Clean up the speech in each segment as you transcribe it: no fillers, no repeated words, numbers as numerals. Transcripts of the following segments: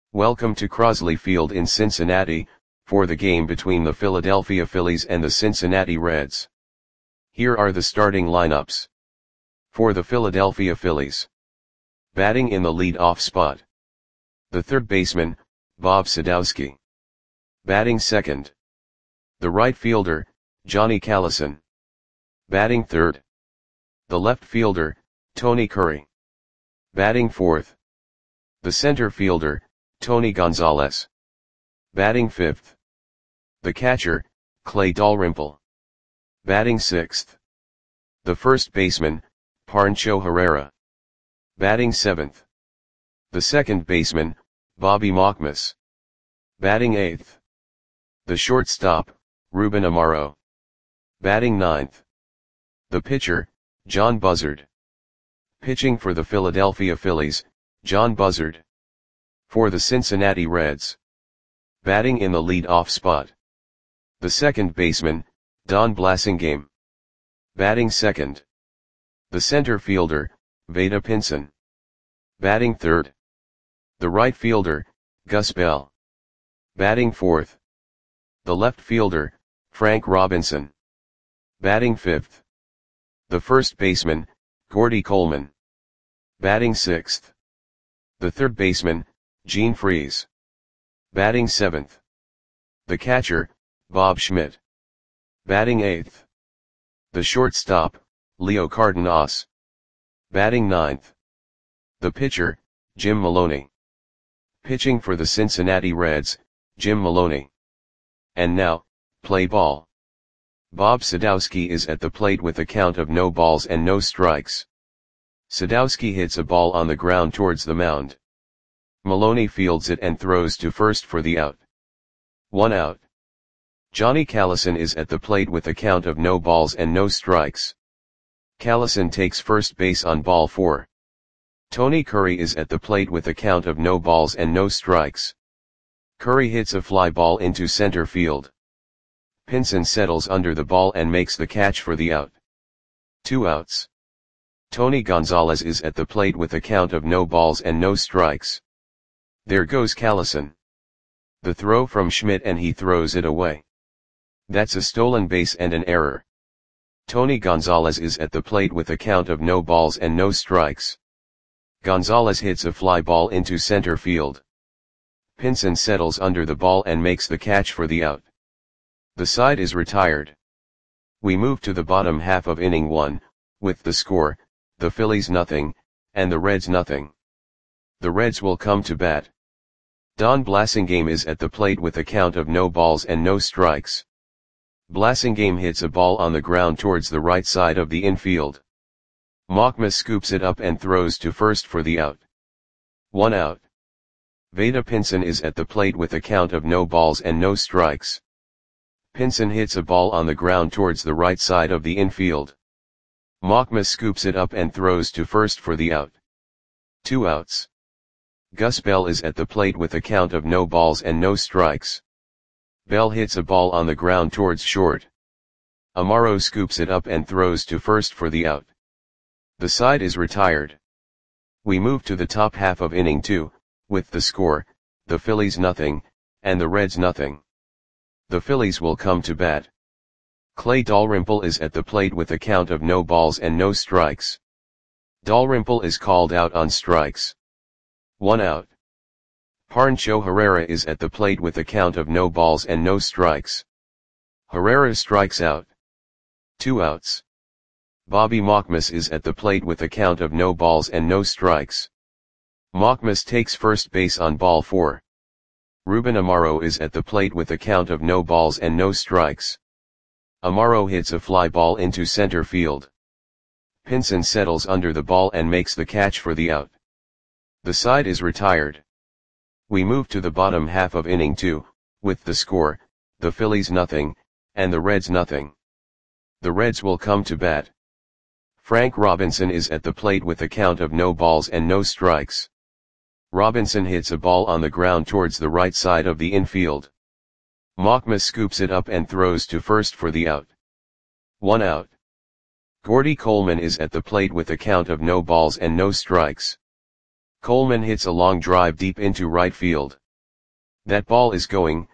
Welcome to Crosley Field in Cincinnati, for the game between the Philadelphia Phillies and the Cincinnati Reds. Here are the starting lineups. For the Philadelphia Phillies. Batting in the lead-off spot. The third baseman, Bob Sadowski. Batting second. The right fielder, Johnny Callison. Batting third. The left fielder, Tony Curry. Batting fourth. The center fielder, Tony Gonzalez. Batting fifth. The catcher, Clay Dalrymple. Batting sixth. The first baseman, Pancho Herrera. Batting seventh. The second baseman, Bobby Markmas. Batting eighth. The shortstop, Ruben Amaro. Batting ninth. The pitcher, John Buzzard. Pitching for the Philadelphia Phillies, John Buzzard. For the Cincinnati Reds. Batting in the lead-off spot. The second baseman, Don Blasingame. Batting second. The center fielder, Vada Pinson. Batting third. The right fielder, Gus Bell. Batting fourth. The left fielder, Frank Robinson. Batting fifth. The first baseman, Gordy Coleman. Batting sixth. The third baseman, Gene Freese. Batting seventh. The catcher, Bob Schmidt. Batting eighth. The shortstop, Leo Cardenas. Batting ninth. The pitcher, Jim Maloney. Pitching for the Cincinnati Reds, Jim Maloney. And now, play ball. Bob Sadowski is at the plate with a count of no balls and no strikes. Sadowski hits a ball on the ground towards the mound. Maloney fields it and throws to first for the out. 1 out. Johnny Callison is at the plate with a count of no balls and no strikes. Callison takes first base on ball 4. Tony Curry is at the plate with a count of no balls and no strikes. Curry hits a fly ball into center field. Pinson settles under the ball and makes the catch for the out. 2 outs. Tony Gonzalez is at the plate with a count of no balls and no strikes. There goes Callison. The throw from Schmidt and he throws it away. That's a stolen base and an error. Tony Gonzalez is at the plate with a count of no balls and no strikes. Gonzalez hits a fly ball into center field. Pinson settles under the ball and makes the catch for the out. The side is retired. We move to the bottom half of inning 1, with the score, the Phillies nothing, and the Reds nothing. The Reds will come to bat. Don Blasingame is at the plate with a count of no balls and no strikes. Blasingame hits a ball on the ground towards the right side of the infield. Markmas scoops it up and throws to first for the out. 1 out. Vada Pinson is at the plate with a count of no balls and no strikes. Pinson hits a ball on the ground towards the right side of the infield. Markmas scoops it up and throws to first for the out. 2 outs. Gus Bell is at the plate with a count of no balls and no strikes. Bell hits a ball on the ground towards short. Amaro scoops it up and throws to first for the out. The side is retired. We move to the top half of inning 2, with the score, the Phillies nothing, and the Reds nothing. The Phillies will come to bat. Clay Dalrymple is at the plate with a count of no balls and no strikes. Dalrymple is called out on strikes. 1 out. Pancho Herrera is at the plate with a count of no balls and no strikes. Herrera strikes out. 2 outs. Bobby Markmas is at the plate with a count of no balls and no strikes. Markmas takes first base on ball 4. Ruben Amaro is at the plate with a count of no balls and no strikes. Amaro hits a fly ball into center field. Pinson settles under the ball and makes the catch for the out. The side is retired. We move to the bottom half of inning 2, with the score, the Phillies nothing, and the Reds nothing. The Reds will come to bat. Frank Robinson is at the plate with a count of no balls and no strikes. Robinson hits a ball on the ground towards the right side of the infield. Markmas scoops it up and throws to first for the out. 1 out. Gordy Coleman is at the plate with a count of no balls and no strikes. Coleman hits a long drive deep into right field. That ball is going,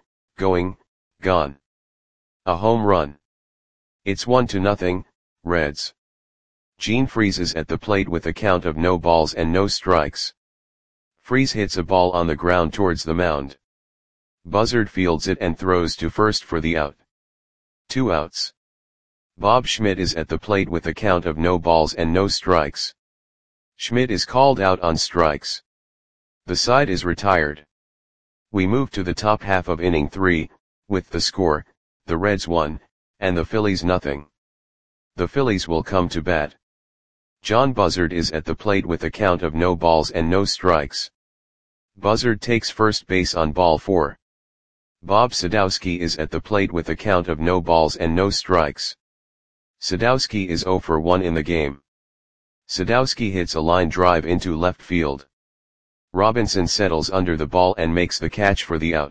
gone. A home run. It's 1-0, Reds. Gene freezes at the plate with a count of no balls and no strikes. Freeze hits a ball on the ground towards the mound. Buzzard fields it and throws to first for the out. 2 outs. Bob Schmidt is at the plate with a count of no balls and no strikes. Schmidt is called out on strikes. The side is retired. We move to the top half of inning 3, with the score, the Reds 1, and the Phillies 0. The Phillies will come to bat. John Buzzard is at the plate with a count of no balls and no strikes. Buzzard takes first base on ball 4. Bob Sadowski is at the plate with a count of no balls and no strikes. Sadowski is 0 for 1 in the game. Sadowski hits a line drive into left field. Robinson settles under the ball and makes the catch for the out.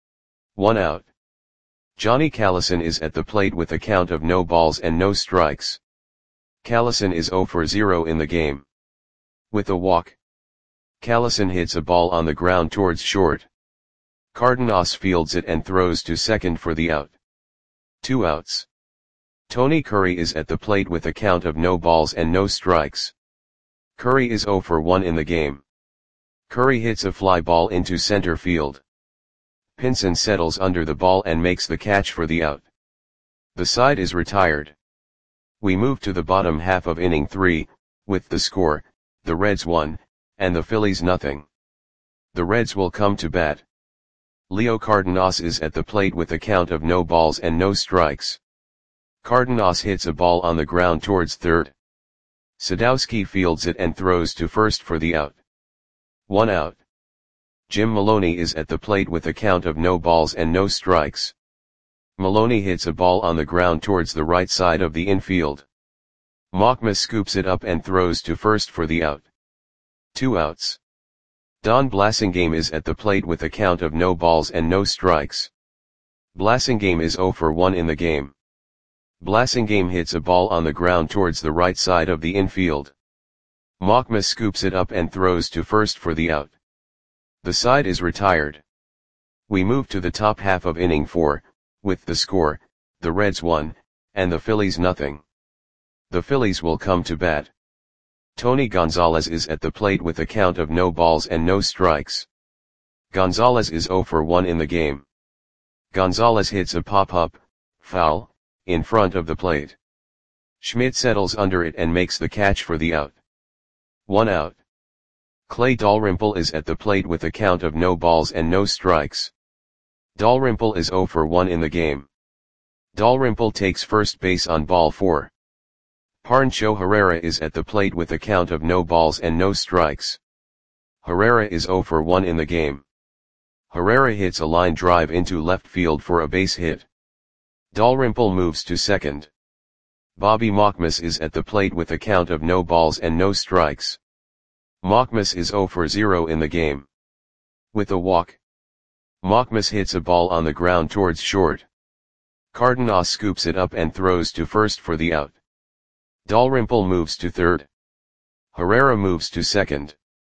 1 out. Johnny Callison is at the plate with a count of no balls and no strikes. Callison is 0 for 0 in the game. With a walk, Callison hits a ball on the ground towards short. Cardenas fields it and throws to second for the out. 2 outs. Tony Curry is at the plate with a count of no balls and no strikes. Curry is 0 for 1 in the game. Curry hits a fly ball into center field. Pinson settles under the ball and makes the catch for the out. The side is retired. We move to the bottom half of inning 3, with the score, the Reds 1, and the Phillies 0. The Reds will come to bat. Leo Cardenas is at the plate with a count of no balls and no strikes. Cardenas hits a ball on the ground towards third. Sadowski fields it and throws to first for the out. 1 out. Jim Maloney is at the plate with a count of no balls and no strikes. Maloney hits a ball on the ground towards the right side of the infield. Machma scoops it up and throws to first for the out. 2 outs. Don Blasingame is at the plate with a count of no balls and no strikes. Blasingame is 0 for 1 in the game. Blasingame hits a ball on the ground towards the right side of the infield. Machma scoops it up and throws to first for the out. The side is retired. We move to the top half of inning 4, with the score, the Reds 1, and the Phillies 0. The Phillies will come to bat. Tony Gonzalez is at the plate with a count of no balls and no strikes. Gonzalez is 0 for 1 in the game. Gonzalez hits a pop-up, foul, in front of the plate. Schmidt settles under it and makes the catch for the out. 1 out. Clay Dalrymple is at the plate with a count of no balls and no strikes. Dalrymple is 0 for 1 in the game. Dalrymple takes first base on ball 4. Pancho Herrera is at the plate with a count of no balls and no strikes. Herrera is 0 for 1 in the game. Herrera hits a line drive into left field for a base hit. Dalrymple moves to second. Bobby Machmas is at the plate with a count of no balls and no strikes. Machmas is 0 for 0 in the game. With a walk, Machmas hits a ball on the ground towards short. Cardenas scoops it up and throws to first for the out. Dalrymple moves to third. Herrera moves to second.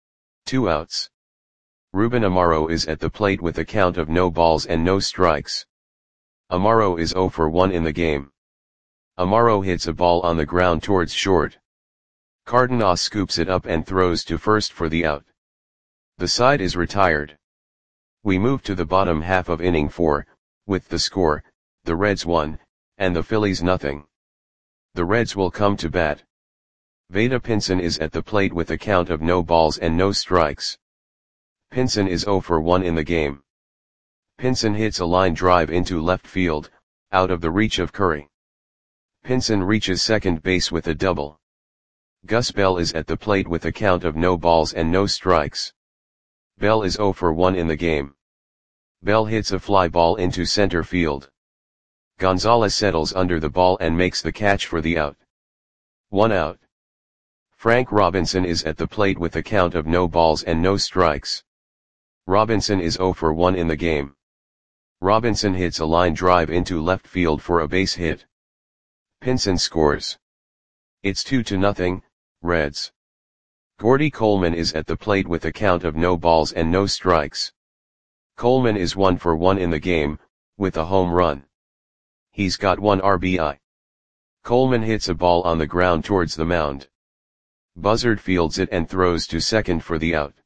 2 outs. Ruben Amaro is at the plate with a count of no balls and no strikes. Amaro is 0 for 1 in the game. Amaro hits a ball on the ground towards short. Cardenas scoops it up and throws to first for the out. The side is retired. We move to the bottom half of inning 4, with the score, the Reds 1, and the Phillies 0. The Reds will come to bat. Vada Pinson is at the plate with a count of no balls and no strikes. Pinson is 0 for 1 in the game. Pinson hits a line drive into left field, out of the reach of Curry. Pinson reaches second base with a double. Gus Bell is at the plate with a count of no balls and no strikes. Bell is 0 for 1 in the game. Bell hits a fly ball into center field. Gonzalez settles under the ball and makes the catch for the out. 1 out. Frank Robinson is at the plate with a count of no balls and no strikes. Robinson is 0 for 1 in the game. Robinson hits a line drive into left field for a base hit. Pinson scores. It's 2-0, Reds. Gordy Coleman is at the plate with a count of no balls and no strikes. Coleman is 1 for 1 in the game, with a home run. He's got 1 RBI. Coleman hits a ball on the ground towards the mound. Buzzard fields it and throws to second for the out.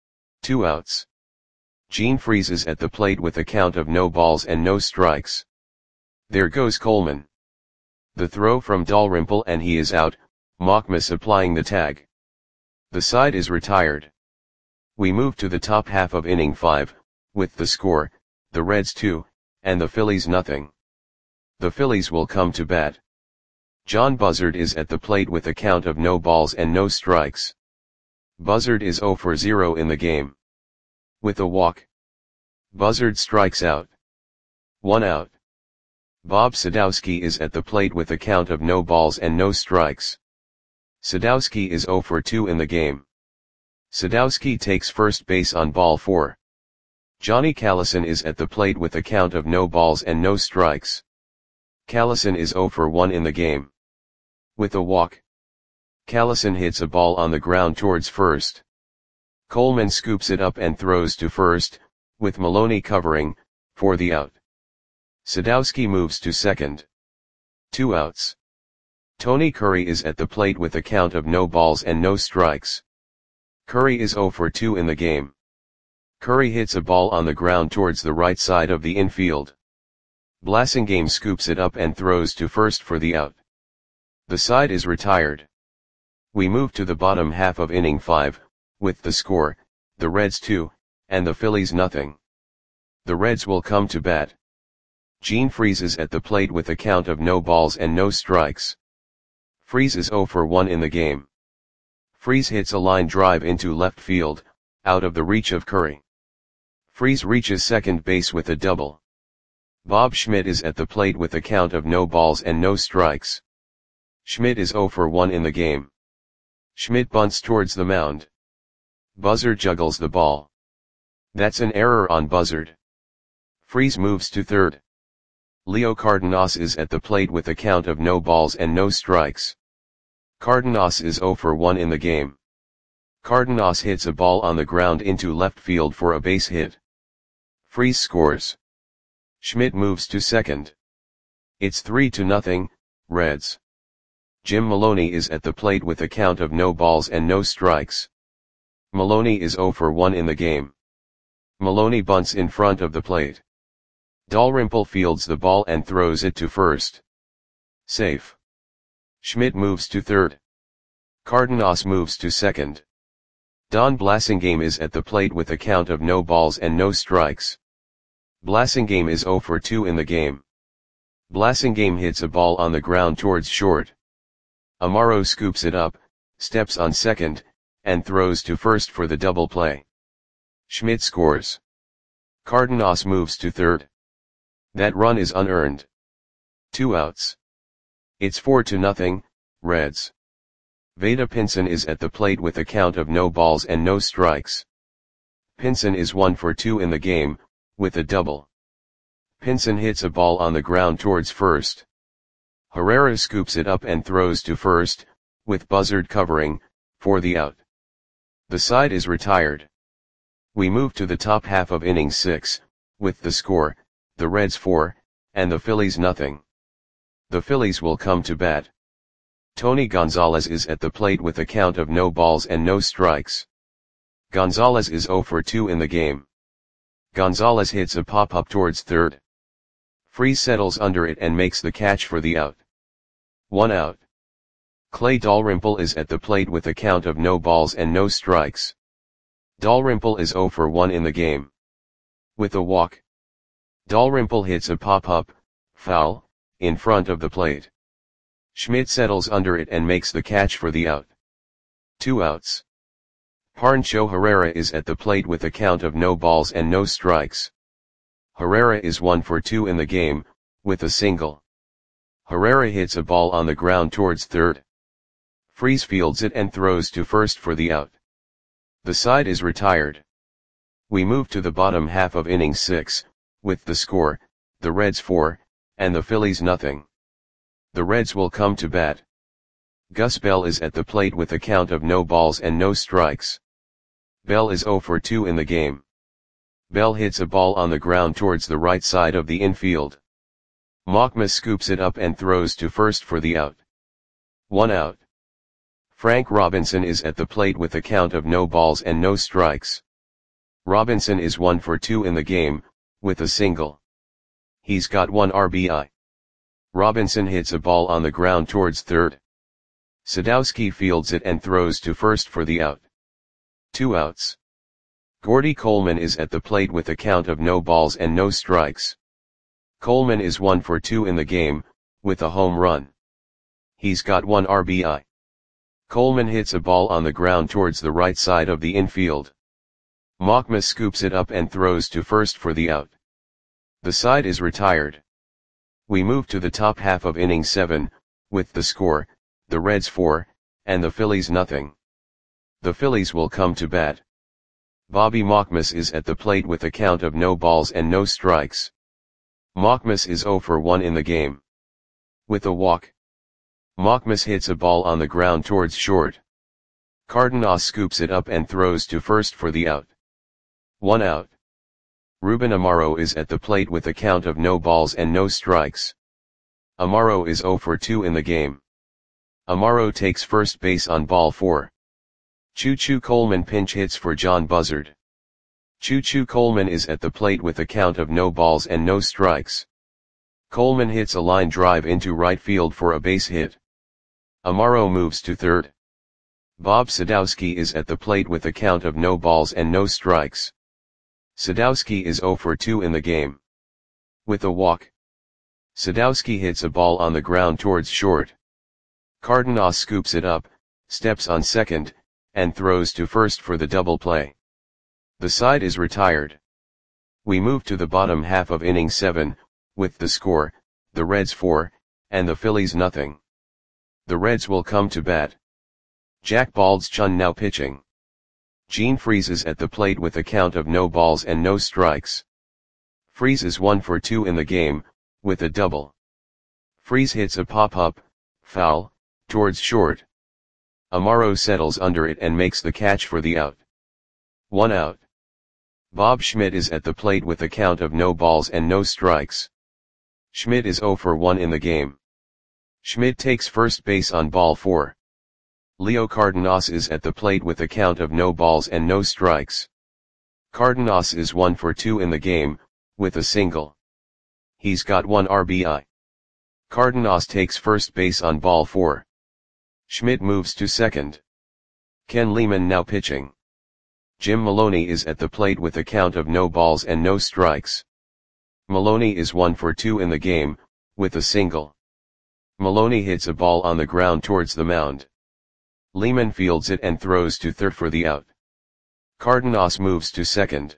2 outs. Gene freezes at the plate with a count of no balls and no strikes. There goes Coleman. The throw from Dalrymple and he is out, Mockmas applying the tag. The side is retired. We move to the top half of inning 5, with the score, the Reds 2, and the Phillies nothing. The Phillies will come to bat. John Buzzard is at the plate with a count of no balls and no strikes. Buzzard is 0 for 0 in the game. With a walk, Buzzard strikes out. 1 out. Bob Sadowski is at the plate with a count of no balls and no strikes. Sadowski is 0 for 2 in the game. Sadowski takes first base on ball 4. Johnny Callison is at the plate with a count of no balls and no strikes. Callison is 0 for 1 in the game. With a walk, Callison hits a ball on the ground towards first. Coleman scoops it up and throws to first, with Maloney covering, for the out. Sadowski moves to second. 2 outs. Tony Curry is at the plate with a count of no balls and no strikes. Curry is 0 for 2 in the game. Curry hits a ball on the ground towards the right side of the infield. Blasingame scoops it up and throws to first for the out. The side is retired. We move to the bottom half of inning 5, with the score, the Reds 2, and the Phillies nothing. The Reds will come to bat. Gene freezes at the plate with a count of no balls and no strikes. Freeze is 0 for 1 in the game. Freeze hits a line drive into left field, out of the reach of Curry. Freeze reaches second base with a double. Bob Schmidt is at the plate with a count of no balls and no strikes. Schmidt is 0 for 1 in the game. Schmidt bunts towards the mound. Buzzard juggles the ball. That's an error on Buzzard. Freeze moves to third. Leo Cardenas is at the plate with a count of no balls and no strikes. Cardenas is 0 for 1 in the game. Cardenas hits a ball on the ground into left field for a base hit. Freeze scores. Schmidt moves to second. It's 3-0, Reds. Jim Maloney is at the plate with a count of no balls and no strikes. Maloney is 0 for 1 in the game. Maloney bunts in front of the plate. Dalrymple fields the ball and throws it to first. Safe. Schmidt moves to third. Cardenas moves to second. Don Blasingame is at the plate with a count of no balls and no strikes. Blasingame is 0 for 2 in the game. Blasingame hits a ball on the ground towards short. Amaro scoops it up, steps on second, and throws to first for the double play. Schmidt scores. Cardenas moves to third. That run is unearned. 2 outs. It's 4-0, Reds. Vada Pinson is at the plate with a count of no balls and no strikes. Pinson is 1 for 2 in the game, with a double. Pinson hits a ball on the ground towards first. Herrera scoops it up and throws to first, with Buzzard covering, for the out. The side is retired. We move to the top half of inning 6, with the score, the Reds 4, and the Phillies nothing. The Phillies will come to bat. Tony Gonzalez is at the plate with a count of no balls and no strikes. Gonzalez is 0 for 2 in the game. Gonzalez hits a pop-up towards third. Freeze settles under it and makes the catch for the out. 1 out. Clay Dalrymple is at the plate with a count of no balls and no strikes. Dalrymple is 0 for 1 in the game. With a walk, Dalrymple hits a pop-up, foul, in front of the plate. Schmidt settles under it and makes the catch for the out. 2 outs. Pancho Herrera is at the plate with a count of no balls and no strikes. Herrera is 1 for 2 in the game, with a single. Herrera hits a ball on the ground towards third. Freeze fields it and throws to first for the out. The side is retired. We move to the bottom half of inning 6, with the score, the Reds 4, and the Phillies nothing. The Reds will come to bat. Gus Bell is at the plate with a count of no balls and no strikes. Bell is 0 for 2 in the game. Bell hits a ball on the ground towards the right side of the infield. Machma scoops it up and throws to first for the out. 1 out. Frank Robinson is at the plate with a count of no balls and no strikes. Robinson is 1 for 2 in the game, with a single. He's got 1 RBI. Robinson hits a ball on the ground towards third. Sadowski fields it and throws to first for the out. 2 outs. Gordy Coleman is at the plate with a count of no balls and no strikes. Coleman is 1 for 2 in the game, with a home run. He's got 1 RBI. Coleman hits a ball on the ground towards the right side of the infield. Machma scoops it up and throws to first for the out. The side is retired. We move to the top half of inning 7, with the score, the Reds 4, and the Phillies nothing. The Phillies will come to bat. Bobby Machmas is at the plate with a count of no balls and no strikes. Machmas is 0 for 1 in the game. With a walk. Machmas hits a ball on the ground towards short. Cardenas scoops it up and throws to first for the out. 1 out. Ruben Amaro is at the plate with a count of no balls and no strikes. Amaro is 0 for 2 in the game. Amaro takes first base on ball 4. Choo-Choo Coleman pinch hits for John Buzzard. Choo-Choo Coleman is at the plate with a count of no balls and no strikes. Coleman hits a line drive into right field for a base hit. Amaro moves to third. Bob Sadowski is at the plate with a count of no balls and no strikes. Sadowski is 0 for 2 in the game. With a walk. Sadowski hits a ball on the ground towards short. Cardenas scoops it up, steps on second, and throws to first for the double play. The side is retired. We move to the bottom half of inning 7, with the score, the Reds 4, and the Phillies nothing. The Reds will come to bat. Jack Baldschun now pitching. Gene Freese is at the plate with a count of no balls and no strikes. Freese is 1 for 2 in the game, with a double. Freese hits a pop-up, foul, towards short. Amaro settles under it and makes the catch for the out. 1 out. Bob Schmidt is at the plate with a count of no balls and no strikes. Schmidt is 0 for 1 in the game. Schmidt takes first base on ball 4. Leo Cardenas is at the plate with a count of no balls and no strikes. Cardenas is 1 for 2 in the game, with a single. He's got 1 RBI. Cardenas takes first base on ball 4. Schmidt moves to second. Ken Lehman now pitching. Jim Maloney is at the plate with a count of no balls and no strikes. Maloney is 1 for 2 in the game, with a single. Maloney hits a ball on the ground towards the mound. Lehman fields it and throws to third for the out. Cardenas moves to second.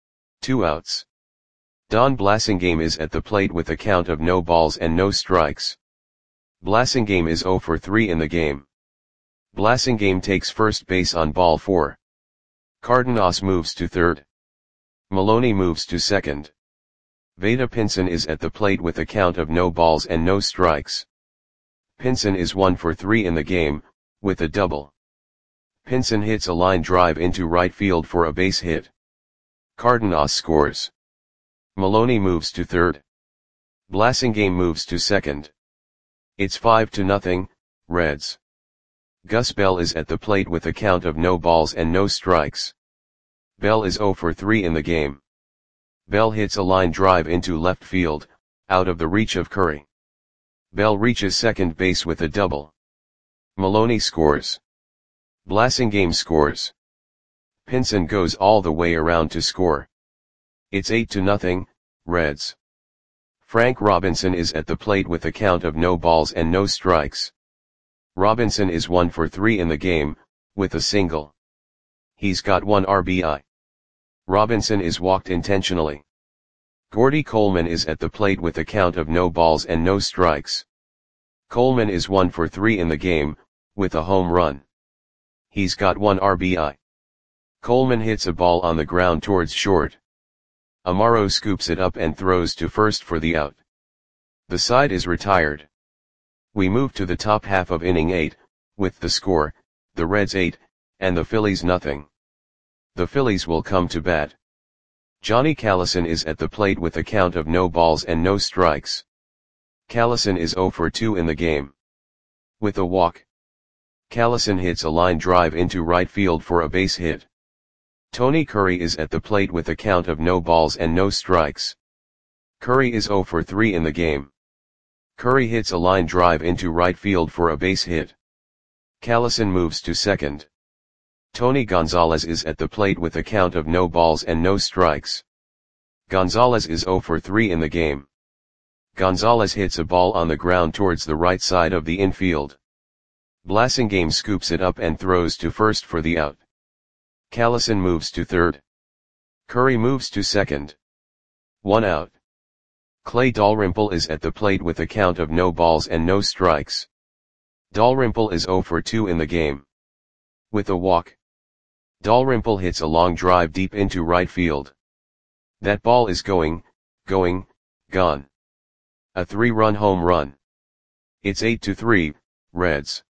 2 outs. Don Blasingame is at the plate with a count of no balls and no strikes. Blasingame is 0 for 3 in the game. Blasingame takes first base on ball 4. Cardenas moves to third. Maloney moves to second. Vada Pinson is at the plate with a count of no balls and no strikes. Pinson is 1 for 3 in the game, with a double. Pinson hits a line drive into right field for a base hit. Cardenas scores. Maloney moves to third. Blasingame moves to second. It's 5-0, Reds. Gus Bell is at the plate with a count of no balls and no strikes. Bell is 0 for 3 in the game. Bell hits a line drive into left field, out of the reach of Curry. Bell reaches second base with a double. Maloney scores. Blasingame scores. Pinson goes all the way around to score. It's 8-0, Reds. Frank Robinson is at the plate with a count of no balls and no strikes. Robinson is 1 for 3 in the game, with a single. He's got 1 RBI. Robinson is walked intentionally. Gordy Coleman is at the plate with a count of no balls and no strikes. Coleman is 1 for 3 in the game, with a home run. He's got 1 RBI. Coleman hits a ball on the ground towards short. Amaro scoops it up and throws to first for the out. The side is retired. We move to the top half of inning 8, with the score, the Reds 8, and the Phillies nothing. The Phillies will come to bat. Johnny Callison is at the plate with a count of no balls and no strikes. Callison is 0 for 2 in the game. With a walk. Callison hits a line drive into right field for a base hit. Tony Curry is at the plate with a count of no balls and no strikes. Curry is 0 for 3 in the game. Curry hits a line drive into right field for a base hit. Callison moves to second. Tony Gonzalez is at the plate with a count of no balls and no strikes. Gonzalez is 0 for 3 in the game. Gonzalez hits a ball on the ground towards the right side of the infield. Blasingame scoops it up and throws to first for the out. Callison moves to third. Curry moves to second. 1 out. Clay Dalrymple is at the plate with a count of no balls and no strikes. Dalrymple is 0 for 2 in the game. With a walk. Dalrymple hits a long drive deep into right field. That ball is gone. A 3-run home run. It's 8-3, Reds.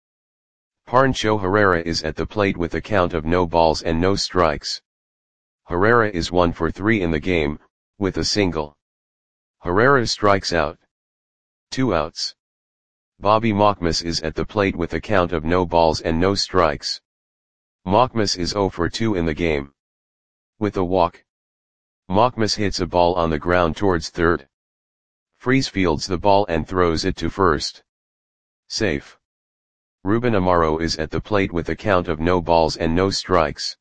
Pancho Herrera is at the plate with a count of no balls and no strikes. Herrera is 1 for 3 in the game, with a single. Herrera strikes out. 2 outs. Bobby Machmas is at the plate with a count of no balls and no strikes. Machmas is 0 for 2 in the game. With a walk. Machmas hits a ball on the ground towards third. Freese fields the ball and throws it to first. Safe. Ruben Amaro is at the plate with a count of no balls and no strikes.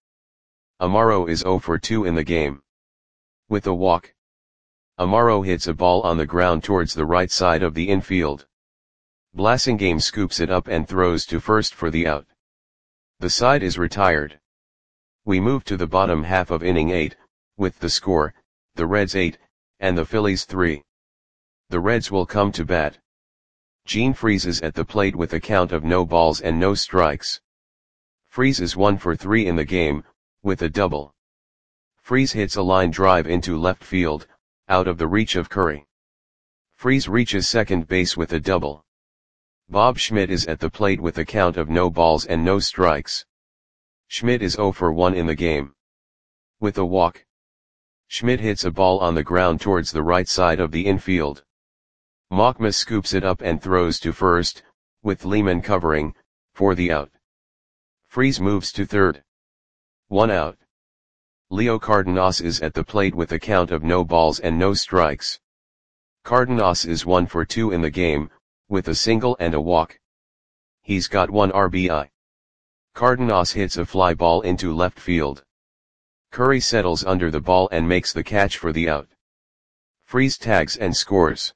Amaro is 0 for 2 in the game. With a walk. Amaro hits a ball on the ground towards the right side of the infield. Blasingame scoops it up and throws to first for the out. The side is retired. We move to the bottom half of inning 8, with the score, the Reds 8, and the Phillies 3. The Reds will come to bat. Gene Freese is at the plate with a count of no balls and no strikes. Freese is 1 for 3 in the game, with a double. Freese hits a line drive into left field, out of the reach of Curry. Freese reaches second base with a double. Bob Schmidt is at the plate with a count of no balls and no strikes. Schmidt is 0 for 1 in the game. With a walk. Schmidt hits a ball on the ground towards the right side of the infield. Machmas scoops it up and throws to first, with Lehman covering, for the out. Freese moves to third. 1 out. Leo Cardenas is at the plate with a count of no balls and no strikes. Cardenas is 1 for 2 in the game, with a single and a walk. He's got 1 RBI. Cardenas hits a fly ball into left field. Curry settles under the ball and makes the catch for the out. Freese tags and scores.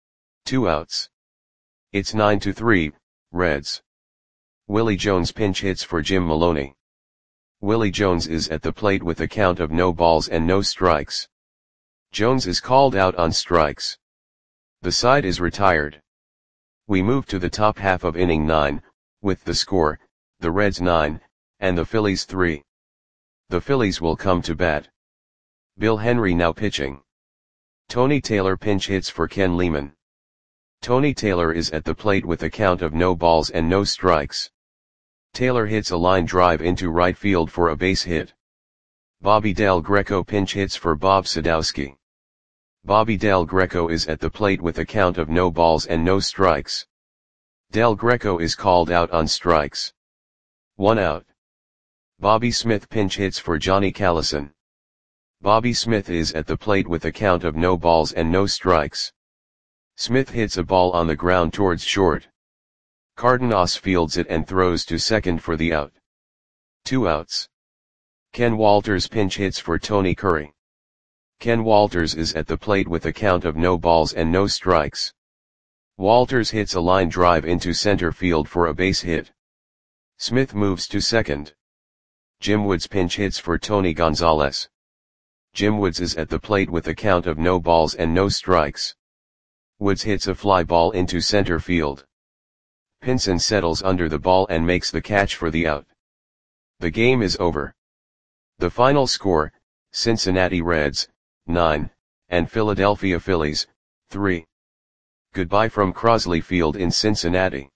2 outs. It's 9-3, Reds. Willie Jones pinch hits for Jim Maloney. Willie Jones is at the plate with a count of no balls and no strikes. Jones is called out on strikes. The side is retired. We move to the top half of inning 9, with the score, the Reds 9, and the Phillies 3. The Phillies will come to bat. Bill Henry now pitching. Tony Taylor pinch hits for Ken Lehman. Tony Taylor is at the plate with a count of no balls and no strikes. Taylor hits a line drive into right field for a base hit. Bobby Del Greco pinch hits for Bob Sadowski. Bobby Del Greco is at the plate with a count of no balls and no strikes. Del Greco is called out on strikes. 1 out. Bobby Smith pinch hits for Johnny Callison. Bobby Smith is at the plate with a count of no balls and no strikes. Smith hits a ball on the ground towards short. Cardenas fields it and throws to second for the out. 2 outs. Ken Walters pinch hits for Tony Curry. Ken Walters is at the plate with a count of no balls and no strikes. Walters hits a line drive into center field for a base hit. Smith moves to second. Jim Woods pinch hits for Tony Gonzalez. Jim Woods is at the plate with a count of no balls and no strikes. Woods hits a fly ball into center field. Pinson settles under the ball and makes the catch for the out. The game is over. The final score, Cincinnati Reds, 9, and Philadelphia Phillies, 3. Goodbye from Crosley Field in Cincinnati.